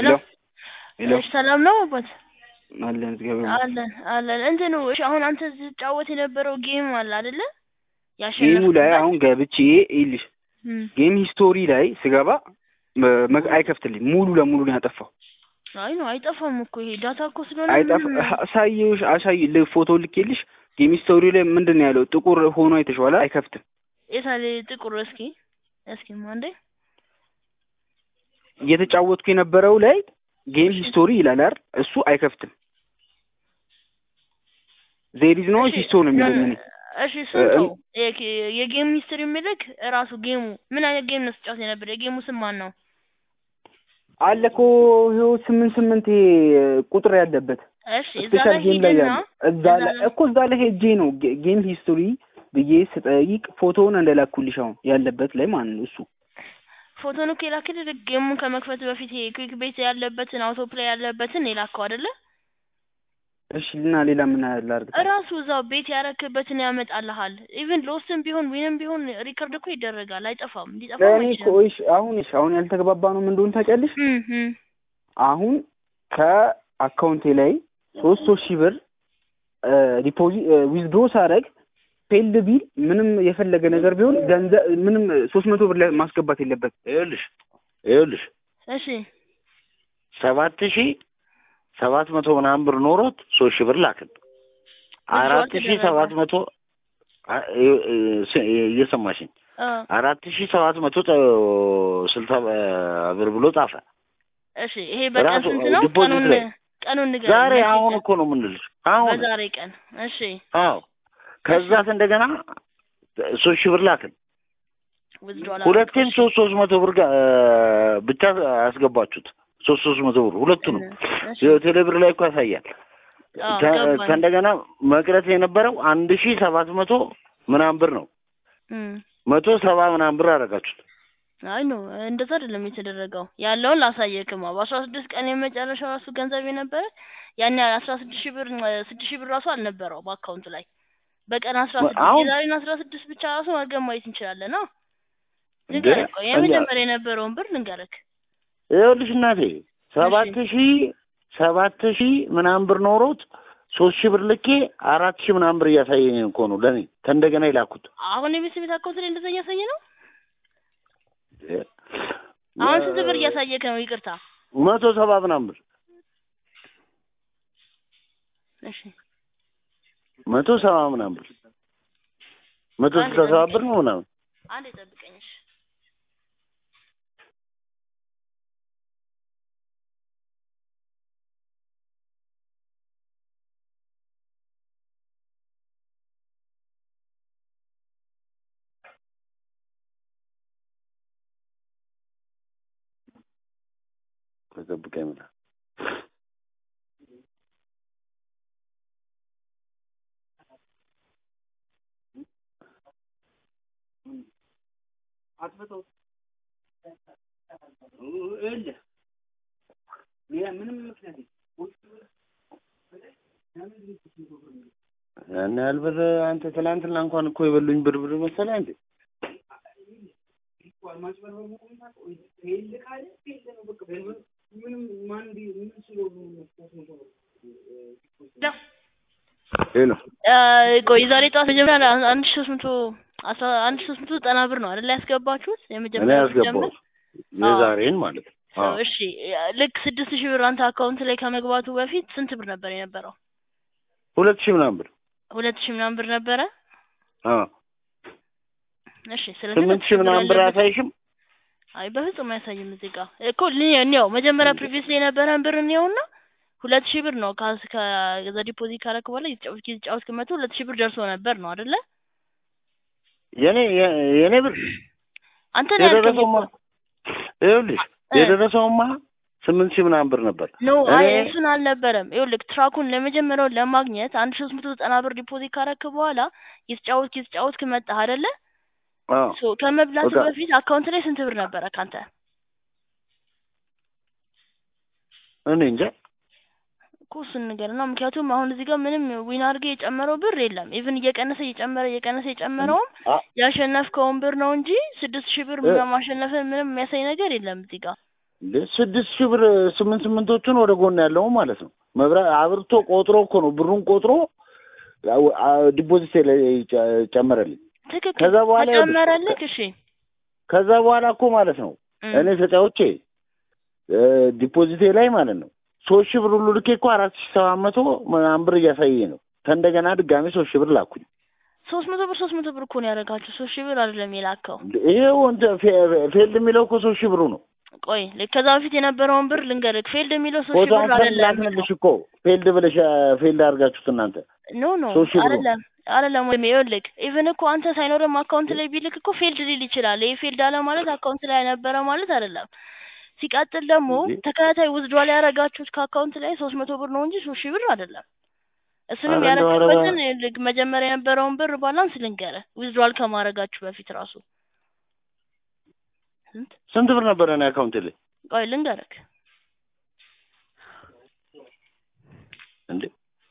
ሄሎ ሄሎ ሰላም ነው አባት? አለን ዝገበው አለን እንትኑ እሺ አሁን አንተ ስትጫወት የነበረው ጌም አለ አይደለ? ጌሙ ላይ ያሸነፍኩበት አሁን ገብቼ ይልሽ ጌም ሂስቶሪ ላይ ስገባ አይከፍትልኝ ሙሉ ለሙሉ ነው ያጠፋው። አይ ነው አይጠፋም እኮ ይሄ ዳታ እኮ ስለሆነ አይጠፋ አሳይ ፎቶ ልኬልሽ ጌም ሂስቶሪ ላይ ምንድነው ያለው? ጥቁር ሆኖ አይተሽዋል? አይከፍትም። የታለ ጥቁር? እስኪ ማንዴ እየተጫወትኩ የነበረው ላይ ጌም ሂስቶሪ ይላል አይደል? እሱ አይከፍትም። ዜር ኢዝ ኖ ሂስቶሪ ነው የሚለኝ። እሺ ስንተው የጌም ሂስቶሪ የሚልክ ራሱ ጌሙ ምን አይነት ጌም ነው ተጫውተህ ነበር? የጌሙ ስም ማን ነው? አለኮ ይኸው 88 ቁጥር ያለበት እሺ እዛ ላይ ሄደና እዛ ላይ ሄጄ ነው ጌም ሂስቶሪ ብዬ ስጠይቅ ፎቶውን እንደላኩልሽ አሁን ያለበት ላይ ማን ነው እሱ ፎቶውን እኮ የላክልህ ጌሙን ከመክፈት በፊት ይሄ ኩዊክ ቤት ያለበትን አውቶ ፕሌይ ያለበትን የላከው አይደለ? እሺ እና ሌላ ምን ላድርግ? ራሱ እዛው ቤት ያረክበትን ያመጣልሃል። ኢቭን ሎስም ቢሆን ዊንም ቢሆን ሪከርድ እኮ ይደረጋል፣ አይጠፋም። እንዲጠፋ አሁን ያልተግባባ ነው ምን እንደሆነ ታውቂያለሽ? አሁን ከአካውንቴ ላይ 3,000 ብር ዲፖዚት ዊዝድሮ ሳደርግ ፌልድ ቢል ምንም የፈለገ ነገር ቢሆን ገንዘብ ምንም 300 ብር ላይ ማስገባት የለበት። ይኸውልሽ እሺ 7,700 ምናምን ብር ኖሮት 3,000 ብር ላክን 4,700 እየሰማሽኝ 4,760 ብር ብሎ ጻፈ። እሺ ይሄ በቀን ስንት ነው? ቀኑን ንገረኝ። ዛሬ አሁን እኮ ነው የምንልሽ። አሁን በዛሬ ቀን እሺ። አዎ ከዛት እንደገና 3,000 ብር ላክን። ሁለቴም 300 ብር ብቻ አስገባችሁት። 300 ብር ሁለቱንም ቴሌብር ላይ እኮ ያሳያል። ከእንደገና መቅረት የነበረው 1,700 ምናምን ብር ነው። 170 ምናምን ብር አደረጋችሁት። አይ ነው እንደዛ አይደለም የተደረገው። ያለውን ላሳየክማ በ16 ቀን የመጨረሻው ራሱ ገንዘብ የነበረ ያን 16,000 ብር 6,000 ብር ራሱ አልነበረው በአካውንት ላይ በቀን 16 የዛሬን 16 ብቻ ራሱ ማርገም ማየት እንችላለን። ንገረኝ የመጀመሪያ የነበረውን ብር ንገረክ። ይኸውልሽ እናቴ 7,000 ምናምን ብር ኖሮት 3,000 ብር ልኬ 4,000 ምናምን ብር እያሳየኝ እኮ ነው ለኔ ከእንደገና ይላኩት። አሁን የቤት አካውንት ላይ እንደዛ እያሳየ ነው። አሁን ስንት ብር እያሳየክ ነው? ይቅርታ 170 ምናምን ብር። እሺ 170 ምናምን ብር 167 ብር ነው ምናምን። አንዴ ጠብቀኝ እሺ። ተጠብቀኝ ማለት አጥፍተው ምንም ምክንያት ያን ያህል ብር አንተ ትናንትና እንኳን እኮ የበሉኝ ብር መሰለህ እንዴ? ሄሎ ቆይ ዛሬ ጠዋት መጀመሪያ 1,390 ብር ነው አይደል ያስገባችሁት? የመጀመሪያ ያስገባው የዛሬን ማለት ነው። እሺ ልክ 6,000 ብር አንተ አካውንት ላይ ከመግባቱ በፊት ስንት ብር ነበር የነበረው? 2,000 ምናምን ብር 2,000 ምናምን ብር ነበረ። እሺ ስለዚህ 8,000 ምናምን ብር አያሳይሽም? አይ በፍጹም አያሳይም። እዚህ ጋር እኮ ነው መጀመሪያ ፕሪቪየስሊ የነበረን ብር ነውና 2,000 ብር ነው ከዛ ዲፖዚት ካረክ በኋላ ይጫወት ከመቶ 2,000 ብር ደርሶ ነበር ነው አይደለ? የኔ ብር አንተ ነው የደረሰውማ ይኸውልሽ የደረሰውማ 8,000 ምናምን ብር ነበር። አይ እሱን አልነበረም። ይኸውልህ ትራኩን ለመጀመሪያው ለማግኘት 1,390 ብር ዲፖዚት ካረክ በኋላ ይጫወት መጣህ አይደለ? ከመብላቱ በፊት አካውንት ላይ ስንት ብር ነበረ ካንተ? እኔ እንጃ እኮ እሱን ንገረና። ምክንያቱም አሁን እዚህ ጋር ምንም ዊን አድርገህ የጨመረው ብር የለም። ኢቭን እየቀነሰ የጨመረውም ያሸነፍከውን ብር ነው እንጂ 6,000 ብር ማሸነፍን ምንም የሚያሳይ ነገር የለም እዚህ ጋር። 6,000 ብር 8,000ዎቹን ወደ ጎን ያለው ማለት ነው። መብራት አብርቶ ቆጥሮ እኮ ነው ብሩን ቆጥሮ ዲፖዚት ላይ ጨመረልኝ። ከዛ በኋላ ጨመረልኝ። እሺ ከዛ በኋላ እኮ ማለት ነው እኔ ተጫውቼ ዲፖዚቴ ላይ ማለት ነው 3,000 ብር ሁሉ ልኬ እኮ 4,700 ምናምን ብር እያሳየኝ ነው። ከእንደገና ድጋሜ 3,000 ብር ላኩኝ። 300 ብር እኮ ነው ያደረጋችሁ። 3,000 ብር አይደለም የላከው። ይሄው ፌልድ የሚለው እኮ 3,000 ብሩ ነው። ቆይ ከዛ በፊት የነበረውን ብር ልንገርክ። ፌልድ የሚለው 3,000 ብር አይደለም። ላክንልሽ እኮ ፌልድ ብለሽ ፌልድ አድርጋችሁት እናንተ። ኖ አይደለም ወይ ይኸውልህ፣ ኢቭን እኮ አንተ ሳይኖርም አካውንት ላይ ቢልክ እኮ ፌልድ ሊል ይችላል። ይሄ ፌልድ አለ ማለት አካውንት ላይ ነበረ ማለት አይደለም። ሲቀጥል ደግሞ ተከታታይ ውዝድዋል ያደረጋችሁት ከአካውንት ላይ 300 ብር ነው እንጂ 3,000 ብር አይደለም። እሱንም ያረጋችሁትን መጀመሪያ የነበረውን ብር ባላንስ ልንገርህ፣ ውዝድዋል ከማድረጋችሁ በፊት ራሱ ስንት ብር ነበር እኔ አካውንት ላይ? ቆይ ልንገርህ እንዴ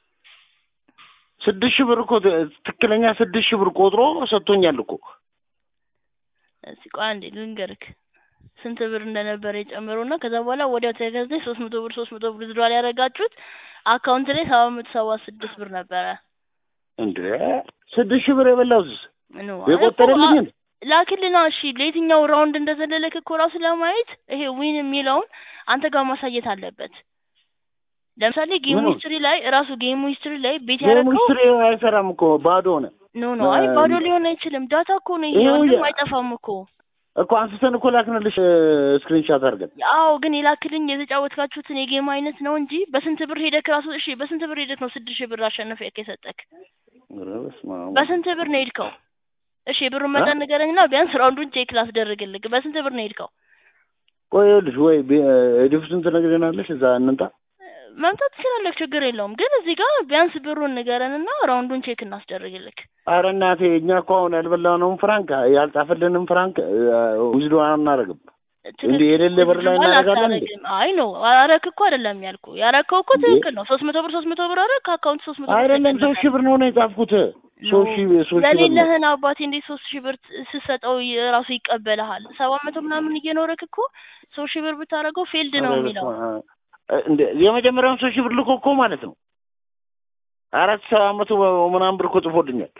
6,000 ብር እኮ ትክክለኛ 6,000 ብር ቆጥሮ ሰጥቶኛል እኮ። እሺ ቆይ አንዴ ልንገርህ ስንት ብር እንደነበረ የጨመሩና ከዛ በኋላ ወዲያው ተገዝተሽ 300 ብር ውዝድዋል ያደረጋችሁት አካውንት ላይ 776 ብር ነበረ። እንዴ 6,000 ብር የበላውስ ነው የቆጠረልኝ ላክልና። እሺ ለየትኛው ራውንድ እንደዘለለክ እኮ ራሱ ለማየት ይሄ ዊን የሚለውን አንተ ጋር ማሳየት አለበት። ለምሳሌ ጌም ሂስትሪ ላይ ራሱ ጌም ሂስትሪ ላይ ቤት ያደረገው ጌም ሂስትሪ አይሰራም እኮ ባዶ ነው። ኖ አይ ባዶ ሊሆን አይችልም። ዳታ እኮ ነው ይሄ ወንድም አይጠፋም እኮ አንስተን እኮ ላክንልሽ ስክሪንሾት አድርገን። አዎ ግን የላክልኝ የተጫወትካችሁትን የጌም አይነት ነው እንጂ በስንት ብር ሄደክ ራሱ። እሺ በስንት ብር ሄደክ ነው 6,000 ብር አሸነፈ የሰጠክ? በስንት ብር ነው ሄድከው? እሺ የብሩን መጠን ንገረኝና ቢያንስ ራውንዱን ቼክ ላስደርግልክ። በስንት ብር ነው ሄድከው? ቆይ ልጅ ወይ ዲፍሱን ትነግረናለሽ? እዛ እንንጣ መምጣት ትችላለህ፣ ችግር የለውም። ግን እዚህ ጋር ቢያንስ ብሩን ንገረንና ራውንዱን ቼክ እናስደርግልክ። ኧረ እናቴ እኛ እኮ አሁን ያልበላነውን ፍራንክ ያልጻፈልንም ፍራንክ ውዝዶ አናረግም እንዴ? የሌለ ብር ላይ እናረጋለን እንዴ? አይ ነው አረክ እኮ አይደለም ያልኩ። ያረከው እኮ ትክክል ነው። 300 ብር አረክ አካውንት 300 ብር አይደለም 3,000 ብር ነው የጻፍኩት። 3,000 ብር ለሌለህን አባቴ እንዴት 3,000 ብር ስሰጠው ራሱ ይቀበልሃል? 700 ምናምን እየኖረክ እኮ 3,000 ብር ብታረገው ፌልድ ነው የሚለው እንዴ? የመጀመሪያውን 3,000 ብር ልኮ እኮ ማለት ነው 4,700 ምናምን ብር እኮ ጽፎልኛል።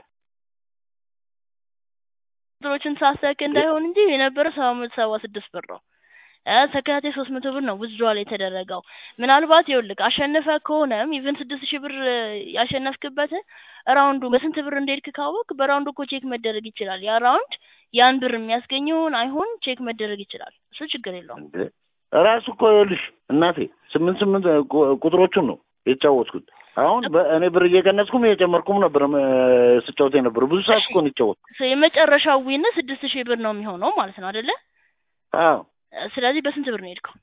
ብሮችን ሳስተክ እንዳይሆን እንጂ የነበረው 776 ብር ነው። ተከታታይ 300 ብር ነው ውዝድዋል የተደረገው። ምናልባት ይኸውልህ አሸነፈ ከሆነም ኢቭን 6,000 ብር ያሸነፍክበት ራውንዱ በስንት ብር እንደሄድክ ካወቅ በራውንዱ እኮ ቼክ መደረግ ይችላል። ያ ራውንድ ያን ብር የሚያስገኘውን አይሆን ቼክ መደረግ ይችላል። እሱ ችግር የለውም። ራሱ እኮ ይኸውልሽ እናቴ 8 ቁጥሮቹን ነው የተጫወትኩት። አሁን እኔ ብር እየቀነስኩም እየጨመርኩም ነበር ስጫወት የነበረው። ብዙ ሰዓት እኮ ነው የተጫወትኩት። የመጨረሻው ዊን 6,000 ብር ነው የሚሆነው ማለት ነው አይደለ? አዎ። ስለዚህ በስንት ብር ነው የሄድከው?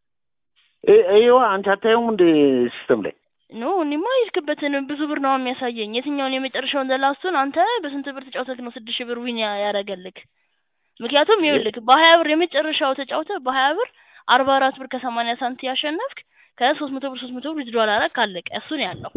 ይኸው አንቺ አታየውም እንደ ሲስተም ላይ ኖ እኔማ የሄድክበትን ብዙ ብር ነው የሚያሳየኝ። የትኛውን የመጨረሻውን ዘላስቱን አንተ በስንት ብር ተጫውተክ ነው 6,000 ብር ዊን ያደረገልክ? ምክንያቱም ይኸውልህ በ20 ብር የመጨረሻው ተጫውተህ በ20 ብር 44 ብር ከ80 ሳንቲም ያሸነፍክ ከ300 ብር ውዝድዋል አረክ አለቀ። እሱ ነው ያለው።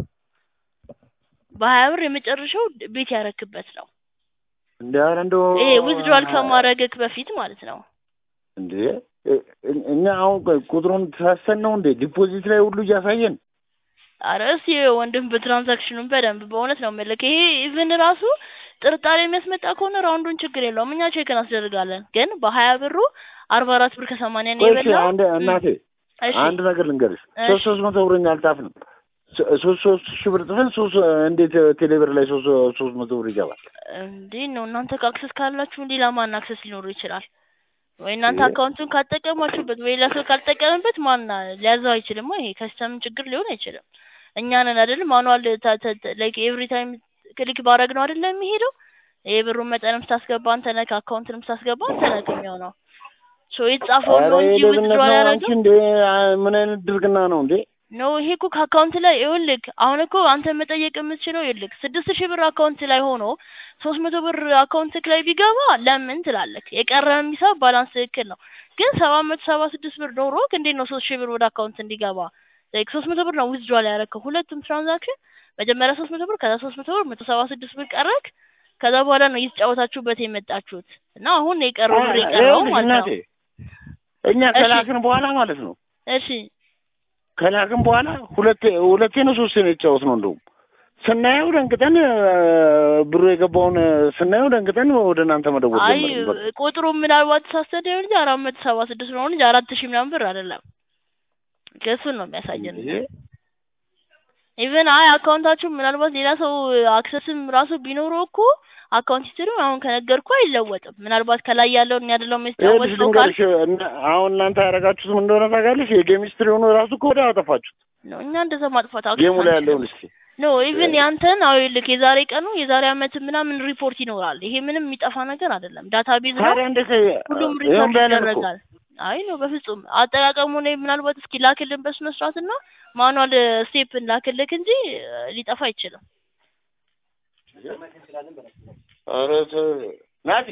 በ20 ብር የመጨረሻው ቤት ያረክበት ነው እንዴ? ኧረ እንደው ውዝድዋል ከማረግክ በፊት ማለት ነው እንዴ? እኛ አሁን ቁጥሩን ተሳሰን ነው እንዴ ዲፖዚት ላይ ሁሉ እያሳየን? ኧረ እስኪ ወንድም በትራንዛክሽኑን በደንብ በእውነት ነው የምልክ። ይሄ ኢቭን ራሱ ጥርጣሬ የሚያስመጣ ከሆነ ራውንዱን ችግር የለውም እኛ ቼክ እናስደርጋለን። ግን በ20 ብሩ 44 ብር ከ80 ነው የበላው። እናቴ አንድ ነገር ልንገርሽ፣ 300 ብር አልጻፍንም። 3,000 ብር ጽፈን እንዴት ቴሌብር ላይ 300 ብር ይገባል እንዴ? ነው እናንተ አክሰስ ካላችሁ ሌላ ማን አክሰስ ሊኖር ይችላል? ወይ እናንተ አካውንቱን ካጠቀማችሁበት ወይ ሌላ ሰው ካልጠቀመበት ማን ሊያዘው አይችልም። ይሄ ከስተም ችግር ሊሆን አይችልም። እኛ ነን አይደል ማኑዋል ላይክ ኤቭሪ ታይም ክሊክ ባረግ ነው አይደል የሚሄደው። የብሩን መጠንም ስታስገባ አንተ ነህ፣ አካውንትንም ስታስገባ አንተ ነህ የሚሆነው። የተጻፈው ነው እንጂ ውዝድዋል ያደረገው እንዴ? ምን አይነት ድርግና ነው እንዴ? ነው ይሄ እኮ ከአካውንት ላይ ይኸውልህ፣ አሁን እኮ አንተ መጠየቅ የምትችለው ይኸውልህ 6,000 ብር አካውንት ላይ ሆኖ 300 ብር አካውንትክ ላይ ቢገባ ለምን ትላለህ? የቀረም ሂሳብ ባላንስ ትክክል ነው። ግን 776 ብር ኖሮክ እንዴት ነው 3,000 ብር ወደ አካውንት እንዲገባ? ላይክ 300 ብር ነው ውዝድዋል ያደረከው ሁለቱም ትራንዛክሽን። መጀመሪያ 300 ብር ከዛ 300 ብር 176 ብር ቀረክ። ከዛ በኋላ ነው እየተጫወታችሁበት የመጣችሁት እና አሁን የቀረው ብር የቀረው ማለት ነው። እኛ ከላክን በኋላ ማለት ነው። እሺ ከላክን በኋላ ሁለቴ ነው ሶስቴ ነው የተጫወትነው። እንደውም ስናየው ደንግጠን ብሩ የገባውን ስናየው ደንግጠን ወደ እናንተ መደወል ጀመርን። አይ ቁጥሩ ምናልባት ተሳስተደ እንጂ 476 ነው እንጂ 4000 ምናምን ብር አይደለም። ከሱን ነው የሚያሳየን። ኢቭን አይ አካውንታችሁ ምናልባት ሌላ ሰው አክሰስም ራሱ ቢኖረው እኮ አካውንት ሂስትሪው አሁን ከነገርኩ አይለወጥም። ምናልባት ከላይ ያለው እና ያለው መስጫወት ነው ካል አሁን እናንተ ያረጋችሁት ምን እንደሆነ ታውቃለሽ? የጌም ሂስትሪው ነው ራሱ እኮ ወዲያው አጠፋችሁት ነው። እኛ እንደዛ ማጥፋት ጌሙ ላይ ያለውን እስኪ ኖ ኢቭን ያንተን አው ልክ የዛሬ ቀኑ የዛሬ አመት ምናምን ሪፖርት ይኖራል። ይሄ ምንም የሚጠፋ ነገር አይደለም። ዳታቤዝ ነው ሁሉም ሪፖርት ያደርጋል። አይ ነው በፍጹም አጠቃቀሙ ነው። ምናልባት እስኪ ላክልን በስነ ስርዓትና ማኑዋል ስቴፕ ላክልክ እንጂ ሊጠፋ አይችልም። አረተ ናቲ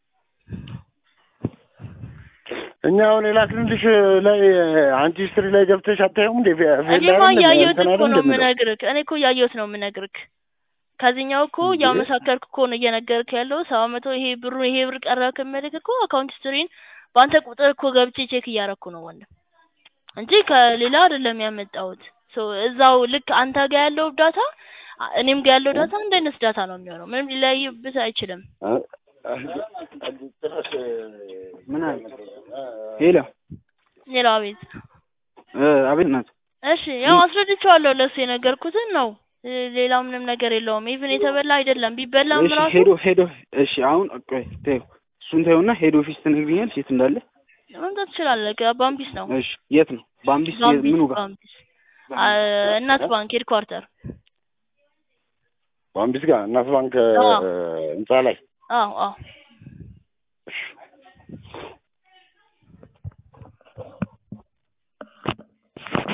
እኛ አሁን ላክልልሽ ላይ አንቺ ሂስትሪ ላይ ገብተሽ አታየውም እንዴ? እኔማ ያየሁት እኮ ነው የምነግርህ። እኔ እኮ ያየሁት ነው የምነግርህ። ከዚህኛው እኮ ያመሳከርክ እኮ ነው እየነገርክ ያለው 700 ይሄ ብር ቀረክ መልክ እኮ አካውንት ሂስትሪን ባንተ ቁጥር እኮ ገብቼ ቼክ እያረኩ ነው ወንድም እንጂ ከሌላ አይደለም ያመጣሁት። እዛው ልክ አንተ ጋር ያለው ዳታ እኔም ጋር ያለው ዳታ አንድ አይነት ዳታ ነው የሚሆነው። ምንም ሊለያይብህ አይችልም። ምን አለ ሄሎ አቤት አቤት ናት። እሺ ያው አስረድቼዋለሁ ለሱ የነገርኩትን ነው። ሌላ ምንም ነገር የለውም። ኢቭን የተበላ አይደለም ቢበላም ራሱ ሄዶ እሺ አሁን ቆይ እሱን ተይውና ሄድ ኦፊስ ትነግሪኛለሽ የት እንዳለ መምጣት ትችላለህ። ባምቢስ ነው። እሺ የት ነው ባምቢስ? ምኑ ጋር? ባምቢስ እናት ባንክ ሄድኳርተር ባምቢስ ጋር እናት ባንክ ህንጻ ላይ። አዎ